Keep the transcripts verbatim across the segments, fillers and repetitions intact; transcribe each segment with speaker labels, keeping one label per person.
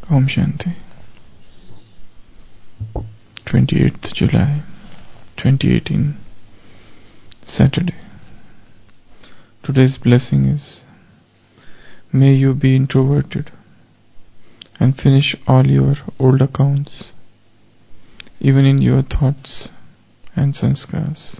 Speaker 1: Om Shanti. twenty-eighth July twenty eighteen, Saturday. Today's blessing is, may you be introverted and finish all your old accounts, even in your thoughts and sanskars.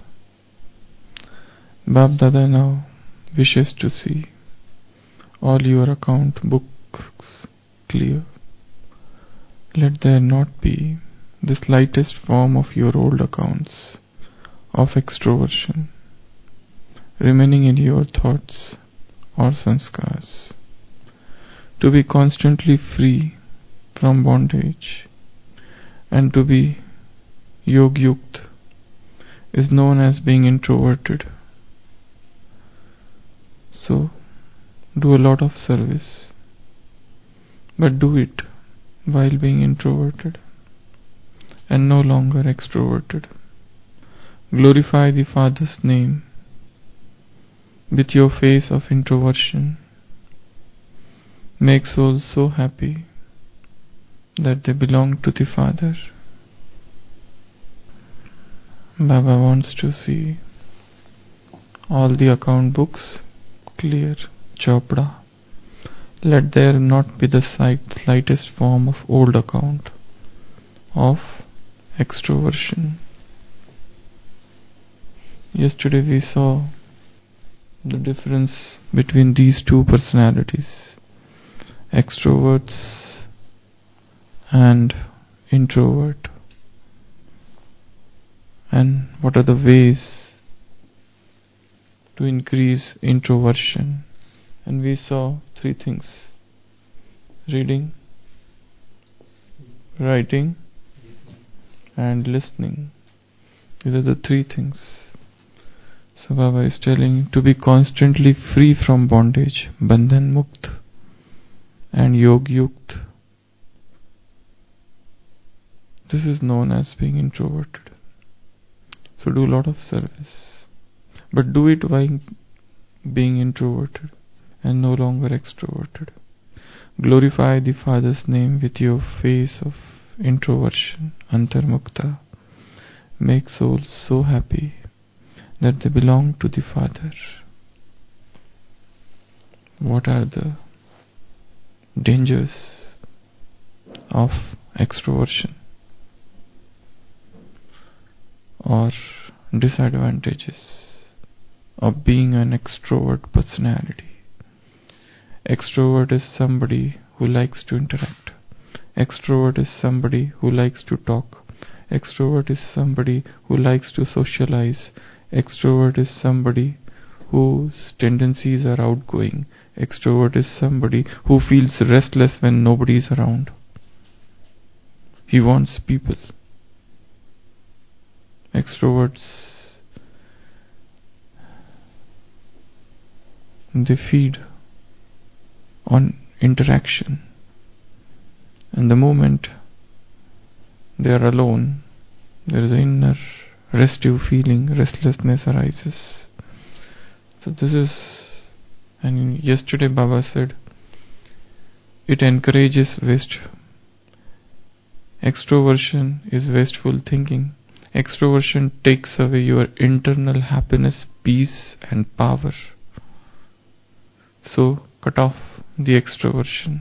Speaker 1: Bab Dada now wishes to see all your account books clear. Let there not be the slightest form of your old accounts of extroversion remaining in your thoughts or sanskars. To be constantly free from bondage and to be yog yukt is known as being introverted. So, do a lot of service, but do it while being introverted and no longer extroverted. Glorify the Father's name with your face of introversion. Make souls so happy that they belong to the Father. Baba wants to see all the account books clear. Chopra. Let there not be the slightest form of old account of extroversion. Yesterday we saw the difference between these two personalities, extroverts and introvert, and what are the ways to increase introversion. And we saw three things: reading, writing, and listening. These are the three things. So Baba is telling to be constantly free from bondage, bandhan mukt and yog yukt. This is known as being introverted. So do a lot of service, but do it while being introverted and no longer extroverted. Glorify the Father's name with your face of introversion, antarmukta. Make souls so happy that they belong to the Father. What are the dangers of extroversion or disadvantages of being an extrovert personality? Extrovert is somebody who likes to interact. Extrovert is somebody who likes to talk. Extrovert is somebody who likes to socialize. Extrovert is somebody whose tendencies are outgoing. Extrovert is somebody who feels restless when nobody is around. He wants people. Extroverts, they feed on interaction, and the moment they are alone, there is an inner restive feeling, restlessness arises. So this is, and yesterday Baba said, it encourages waste. Extroversion is wasteful thinking. Extroversion takes away your internal happiness, peace and power. So cut off the extroversion.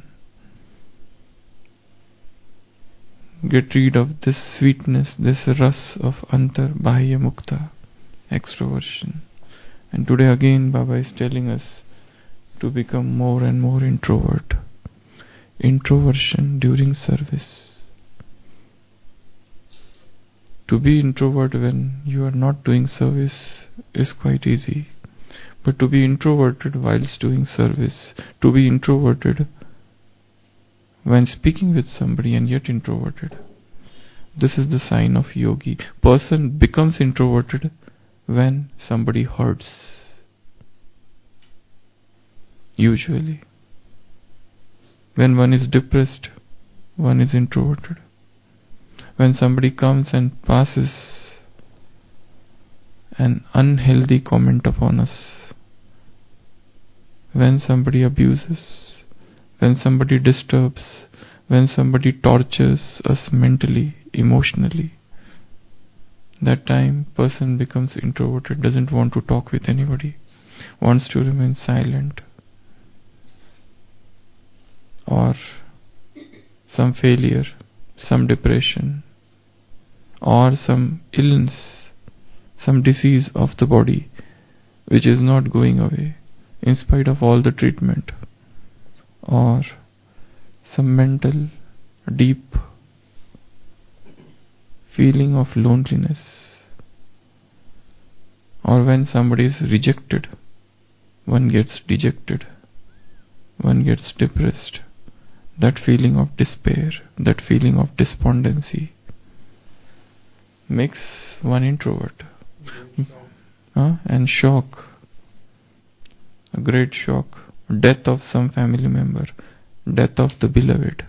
Speaker 1: Get rid of this sweetness, this ras of antar bahya mukta, extroversion. And today again Baba is telling us to become more and more introvert. Introversion during service. To be introvert when you are not doing service is quite easy. But to be introverted whilst doing service, to be introverted when speaking with somebody and yet introverted, this is the sign of yogi. Person becomes introverted when somebody hurts. Usually. When one is depressed, one is introverted. When somebody comes and passes an unhealthy comment upon us, when somebody abuses, when somebody disturbs, when somebody tortures us mentally, emotionally, that time person becomes introverted, doesn't want to talk with anybody, wants to remain silent. Or some failure, some depression, or some illness, some disease of the body which is not going away in spite of all the treatment, or some mental deep feeling of loneliness, or when somebody is rejected, one gets dejected, one gets depressed. That feeling of despair, that feeling of despondency makes one introvert. Huh? And shock, a great shock, death of some family member, death of the beloved.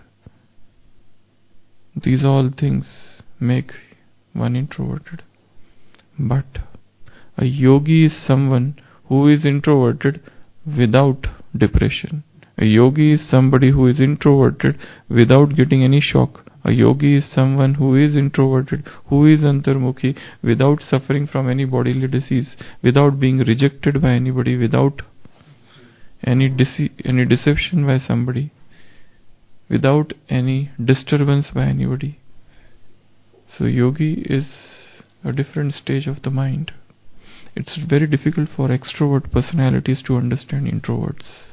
Speaker 1: These all things make one introverted. But a yogi is someone who is introverted without depression. A yogi is somebody who is introverted without getting any shock. A yogi is someone who is introverted, who is antarmukhi, without suffering from any bodily disease, without being rejected by anybody, without any dece- any deception by somebody, without any disturbance by anybody. So yogi is a different stage of the mind. It's very difficult for extrovert personalities to understand introverts.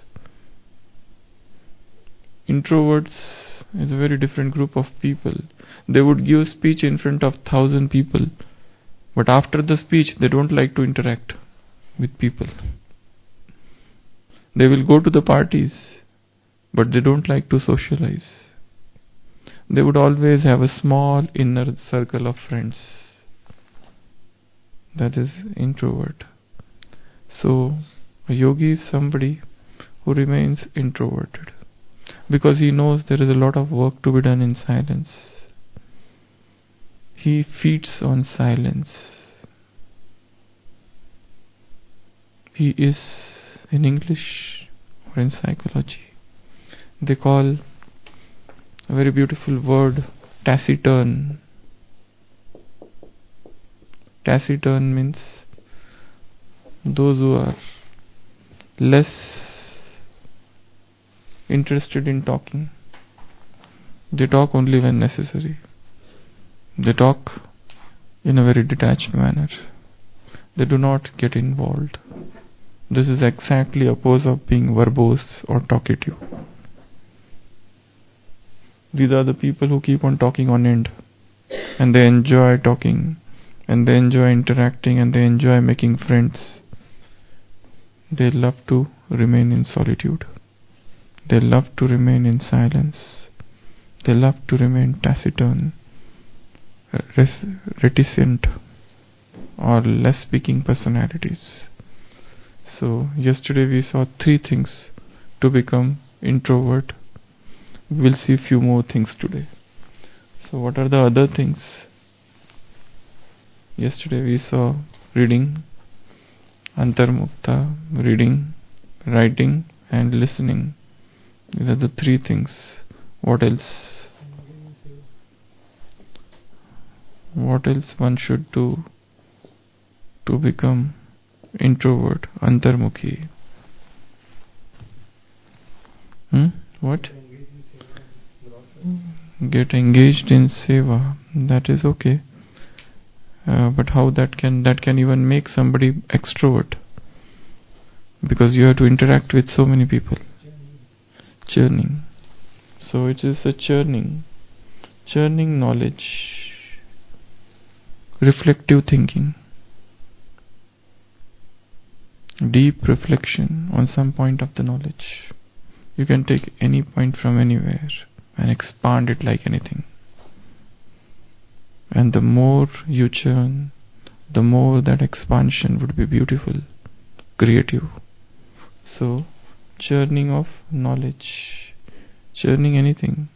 Speaker 1: Introverts is a very different group of people. They would give a speech in front of thousand people, but after the speech they don't like to interact with people. They will go to the parties, but they don't like to socialize. They would always have a small inner circle of friends. That is introvert. So a yogi is somebody who remains introverted, because he knows there is a lot of work to be done in silence. He feeds on silence. He is, in English or in psychology, they call a very beautiful word taciturn. Taciturn means those who are less interested in talking. They talk only when necessary. They talk in a very detached manner. They do not get involved. This is exactly opposite of being verbose or talkative. These are the people who keep on talking on end, and they enjoy talking, and they enjoy interacting, and they enjoy making friends. They love to remain in solitude. They love to remain in silence. They love to remain taciturn, res- reticent, or less speaking personalities. So yesterday we saw three things to become introvert. We'll see few more things today. So what are the other things? Yesterday we saw reading, antarmukta, reading, writing, and listening. These are the three things. What else? What else one should do to become introvert, antarmukhi? Hmm? What? Get engaged in seva. That is okay. Uh, but how that can that can even make somebody extrovert? Because you have to interact with so many people. Churning. So it is a churning. Churning knowledge. Reflective thinking. Deep reflection on some point of the knowledge. You can take any point from anywhere and expand it like anything. And the more you churn, the more that expansion would be beautiful, creative. So, churning of knowledge, churning anything,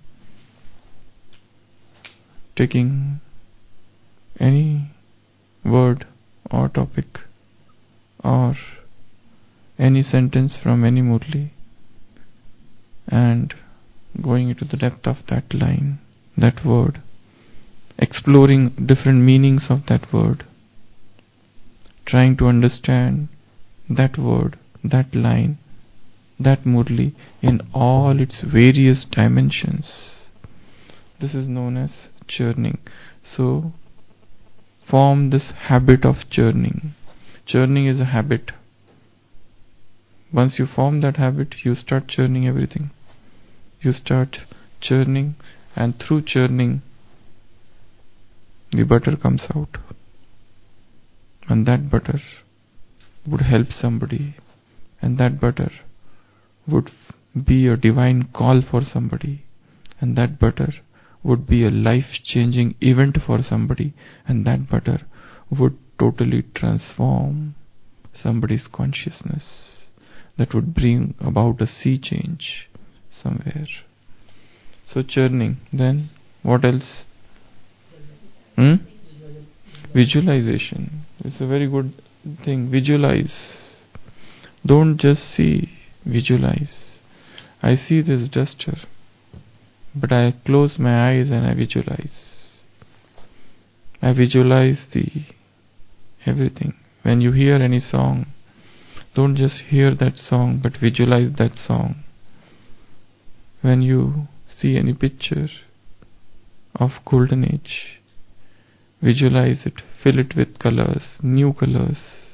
Speaker 1: taking any word or topic or any sentence from any murli and going into the depth of that line, that word, exploring different meanings of that word, trying to understand that word, that line, that Murli in all its various dimensions. This is known as churning. So, form this habit of churning. Churning is a habit. Once you form that habit, you start churning everything. You start churning, and through churning, the butter comes out. And that butter would help somebody, and that butter would be a divine call for somebody, and that butter would be a life-changing event for somebody, and that butter would totally transform somebody's consciousness. That would bring about a sea change somewhere. So churning. Then what else? Hmm? Visualization. It's a very good thing. Visualize. Don't just see. Visualize. I see this duster, but I close my eyes and I visualize. I visualize the everything. When you hear any song, don't just hear that song, but visualize that song. When you see any picture of golden age, visualize it, fill it with colors, new colors.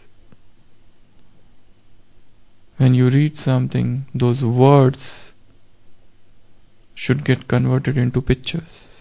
Speaker 1: When you read something, those words should get converted into pictures.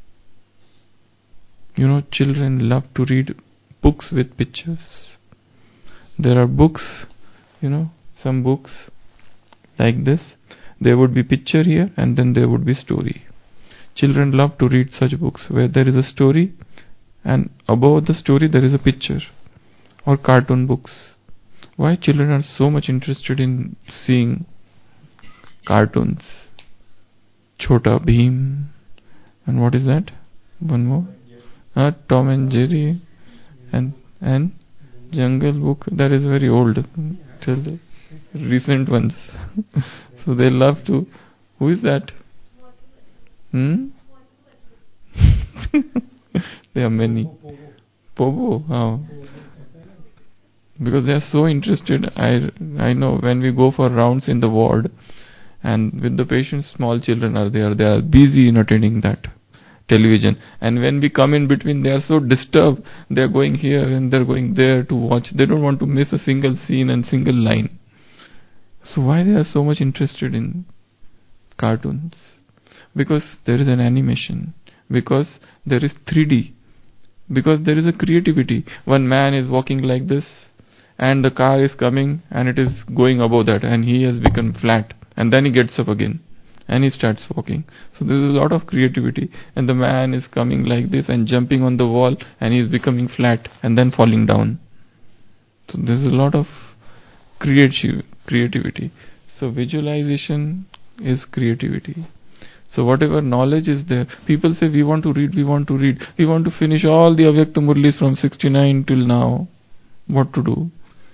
Speaker 1: You know, children love to read books with pictures. There are books, you know, some books like this. There would be picture here and then there would be story. Children love to read such books where there is a story and above the story there is a picture, or cartoon books. Why children are so much interested in seeing cartoons? Chota Bheem, and what is that? One more? Uh, Tom and Jerry, and and Jungle Book. That is very old. Till the recent ones. So they love to. Who is that? Hmm? There are many. Pobo. Oh. Because they are so interested. I I know when we go for rounds in the ward, and with the patients, small children are there. They are busy in attending that television. And when we come in between, they are so disturbed. They are going here and they are going there to watch. They don't want to miss a single scene and single line. So why they are so much interested in cartoons? Because there is an animation. Because there is three D. Because there is a creativity. One man is walking like this, and the car is coming and it is going above that, and he has become flat, and then he gets up again and he starts walking. So there is a lot of creativity, and the man is coming like this and jumping on the wall, and he is becoming flat and then falling down. So there is a lot of creative creativity. So visualization is creativity. So whatever knowledge is there, people say we want to read, we want to read, we want to finish all the Avyakta Murlis from sixty-nine till now. What to do?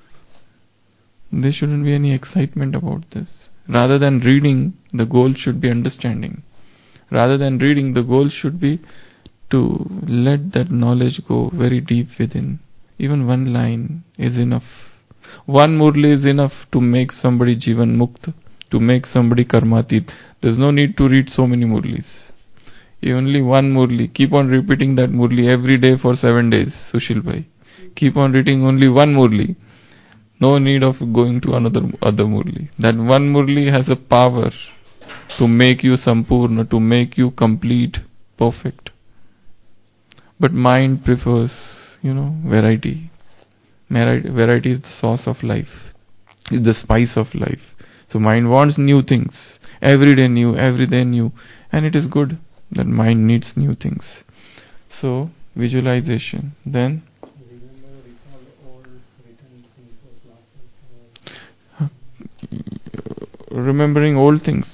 Speaker 1: There shouldn't be any excitement about this. Rather than reading, the goal should be understanding. Rather than reading, the goal should be to let that knowledge go very deep within. Even one line is enough. One murli is enough to make somebody Jivan Mukt, to make somebody Karmatit. There's no need to read so many murlis. Only one murli. Keep on repeating that murli every day for seven days, Sushil Bhai. Keep on reading only one murli. No need of going to another other murli. That one murli has a power to make you sampurna, to make you complete, perfect. But mind prefers, you know, variety. Variety is the source of life, is the spice of life. So mind wants new things, every day new, every day new, and it is good that mind needs new things. So visualization, then remembering old things.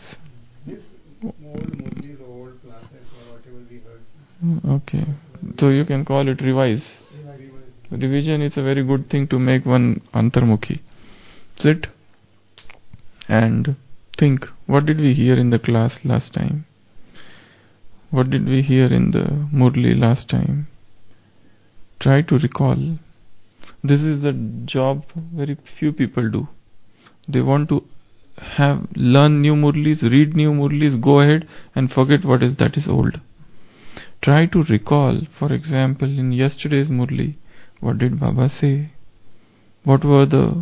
Speaker 1: Okay, so you can call it revise. Revision is a very good thing to make one antarmukhi. Sit and Think, what did we hear in the class last time? What did we hear in the Murli last time? Try to recall. This is the job very few people do. They want to have learn new Murlis, read new Murlis, go ahead and forget what is that is old. Try to recall, for example, in yesterday's Murli, what did Baba say? What were the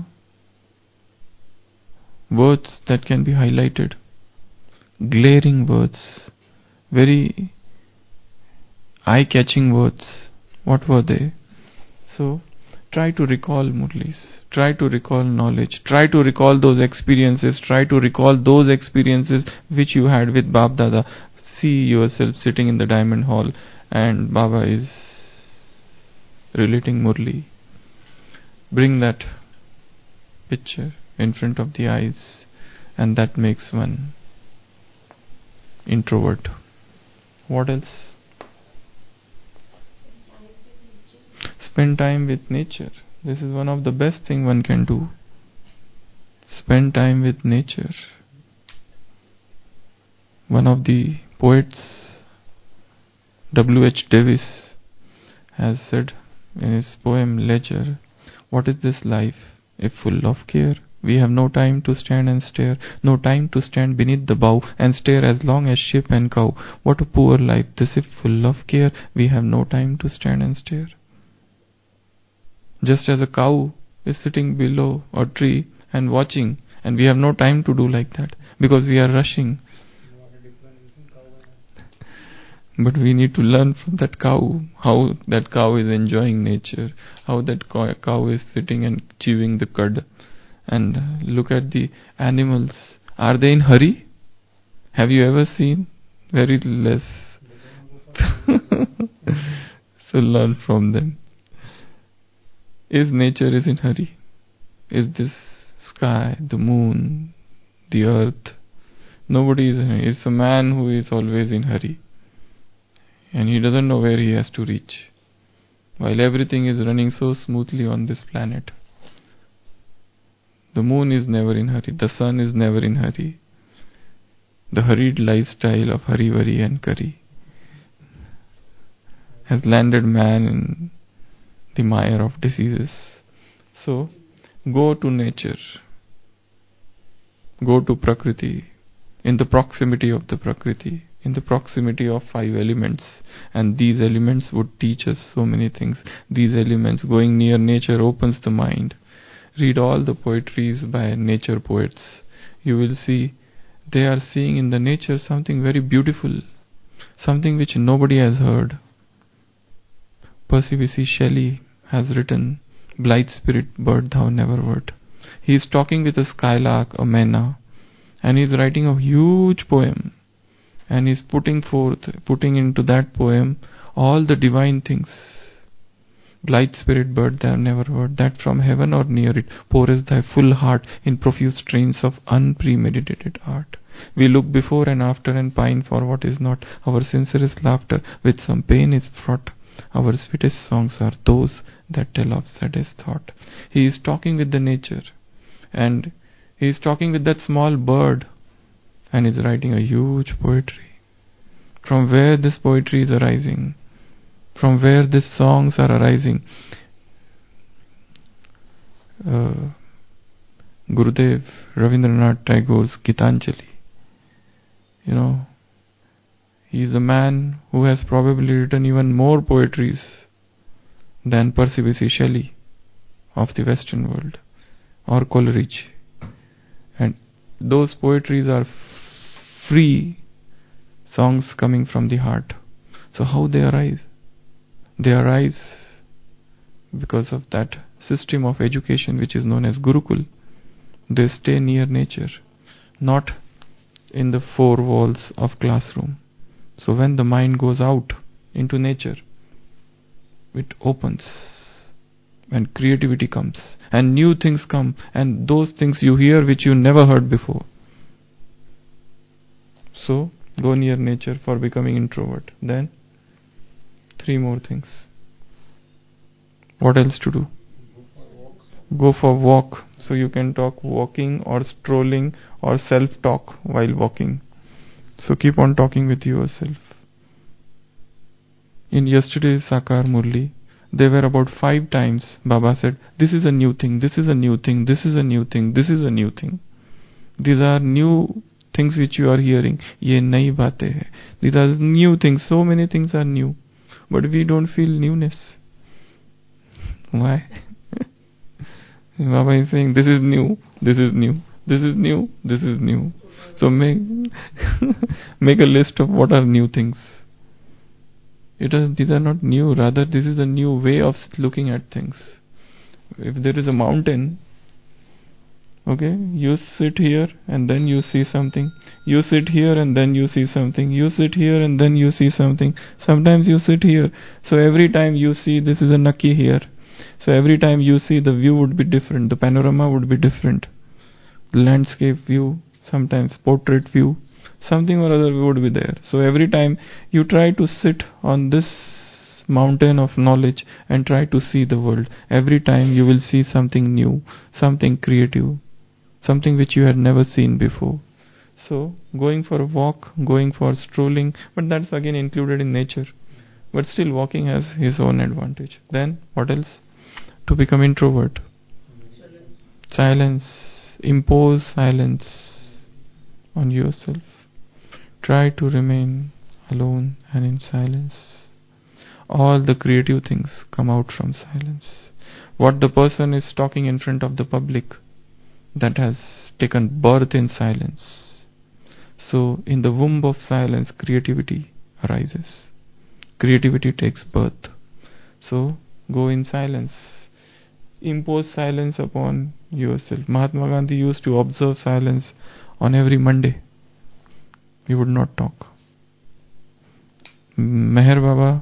Speaker 1: words that can be highlighted? Glaring words, very eye-catching words. What were they? So, try to recall Murlis, try to recall knowledge, try to recall those experiences, try to recall those experiences which you had with Bab Dada. See yourself sitting in the Diamond Hall and Baba is relating Murli. Bring that picture in front of the eyes, and that makes one introvert. What else? Spend time with nature. This is one of the best thing one can do. Spend time with nature. One of the poets, W H Davis, has said in his poem Ledger, "What is this life, if full of care? We have no time to stand and stare, no time to stand beneath the bow and stare as long as sheep and cow. What a poor life this if full of care, we have no time to stand and stare." Just as a cow is sitting below a tree and watching, and we have no time to do like that because we are rushing. But we need to learn from that cow, how that cow is enjoying nature, how that cow is sitting and chewing the cud. And look at the animals. Are they in hurry? Have you ever seen? Very less. So learn from them. Is nature is in hurry? Is this sky, the moon, the earth? Nobody is in hurry. It's a man who is always in hurry. And he doesn't know where he has to reach. While everything is running so smoothly on this planet. The moon is never in hurry. The sun is never in hurry. The hurried lifestyle of hurry, worry and curry has landed man in the mire of diseases. So, go to nature. Go to Prakriti. In the proximity of the Prakriti. In the proximity of five elements. And these elements would teach us so many things. These elements, going near nature, opens the mind. Read all the poetries by nature poets. You will see they are seeing in the nature something very beautiful. Something which nobody has heard. Percy Bysshe Shelley has written, "Blithe spirit, bird thou never wert." He is talking with a skylark, a Maina, and he is writing a huge poem. And he is putting forth, putting into that poem all the divine things. Blithe spirit, bird thou never wert, that from heaven or near it pourest thy full heart in profuse strains of unpremeditated art. We look before and after and pine for what is not. Our sincerest laughter with some pain is fraught. Our sweetest songs are those that tell of saddest thought. He is talking with the nature, and he is talking with that small bird, and is writing a huge poetry. From where this poetry is arising, from where these songs are arising. Uh, Gurudev Rabindranath Tagore's Gitanjali. You know, he is a man who has probably written even more poetries than Percy Bysshe Shelley of the Western world, or Coleridge. And those poetries are free songs coming from the heart. So how they arise? They arise because of that system of education which is known as Gurukul. They stay near nature, not in the four walls of classroom. So when the mind goes out into nature, it opens and creativity comes and new things come, and those things you hear which you never heard before. So go near nature for becoming introvert. Then three more things. What else to do? Go for walk, so you can talk walking or strolling or self-talk while walking. So keep on talking with yourself. In yesterday's Sakar Murli, there were about five times Baba said, this is a new thing, this is a new thing, this is a new thing, this is a new thing. These are new things which you are hearing. Ye nayi baatein hai. These are new things. So many things are new. But we don't feel newness. Why? Baba is saying, this is new, this is new, this is new, this is new. So make, make a list of what are new things. It is, these are not new, rather this is a new way of looking at things. If there is a mountain, okay, you sit here and then you see something. You sit here and then you see something. You sit here and then you see something. Sometimes you sit here. So every time you see this is a Naki here. So every time you see the view would be different. The panorama would be different. The landscape view, sometimes portrait view, something or other would be there. So every time you try to sit on this mountain of knowledge and try to see the world, every time you will see something new, something creative, something which you had never seen before. So going for a walk, going for strolling, but that's again included in nature. But still walking has his own advantage. Then what else? To become introvert. Silence. Impose silence on yourself. Try to remain alone and in silence. All the creative things come out from silence. What the person is talking in front of the public, that has taken birth in silence. So in the womb of silence, creativity arises. Creativity takes birth. So go in silence. Impose silence upon yourself. Mahatma Gandhi used to observe silence on every Monday. He would not talk. Meher Baba,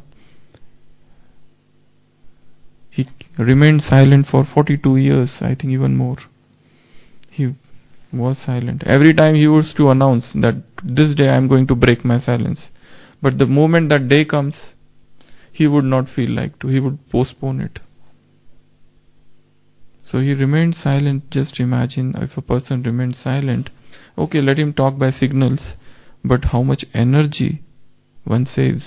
Speaker 1: he remained silent for forty-two years, I think even more. He was silent. Every time he used to announce that this day I am going to break my silence. But the moment that day comes, he would not feel like to. He would postpone it. So he remained silent. Just imagine if a person remained silent. Okay, let him talk by signals. But how much energy one saves.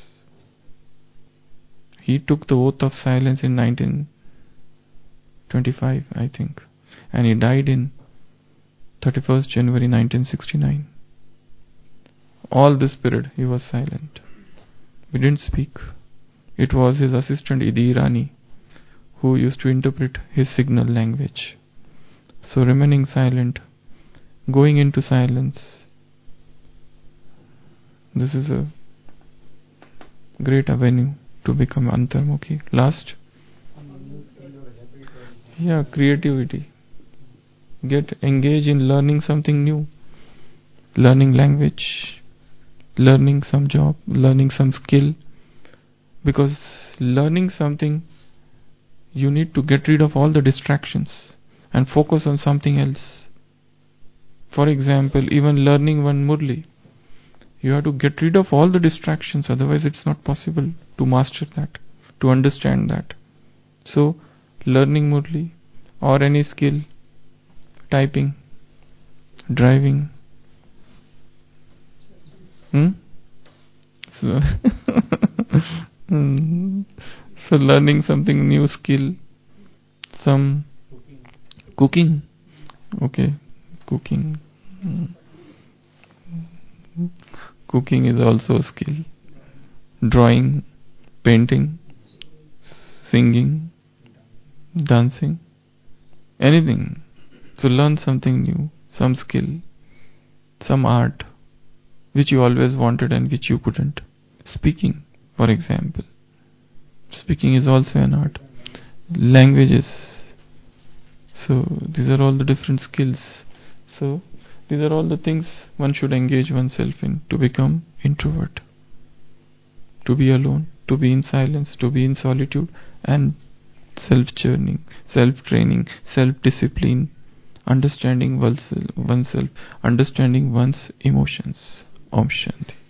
Speaker 1: He took the oath of silence in nineteen twenty-five, I think. And he died in thirty-first January nineteen sixty-nine. All this period he was silent. He didn't speak. It was his assistant Idi Irani who used to interpret his signal language. So remaining silent, going into silence, this is a great avenue to become Antarmukhi. Last, yeah, creativity. Get engaged in learning something new, learning language, learning some job, learning some skill. Because learning something, you need to get rid of all the distractions and focus on something else. For example, even learning one Murli, you have to get rid of all the distractions, otherwise it's not possible to master that, to understand that. So, learning Murli or any skill, typing, driving. Hmm? So, so learning something new skill, some cooking. Okay, cooking. Cooking is also a skill. Drawing, painting, singing, dancing, anything. So learn something new, some skill, some art which you always wanted and which you couldn't. Speaking, for example. Speaking is also an art. Languages. So these are all the different skills. So these are all the things one should engage oneself in to become introvert. To be alone, to be in silence, to be in solitude, and self-churning, self-training, self-discipline, understanding oneself, understanding one's emotions. Om Shanti.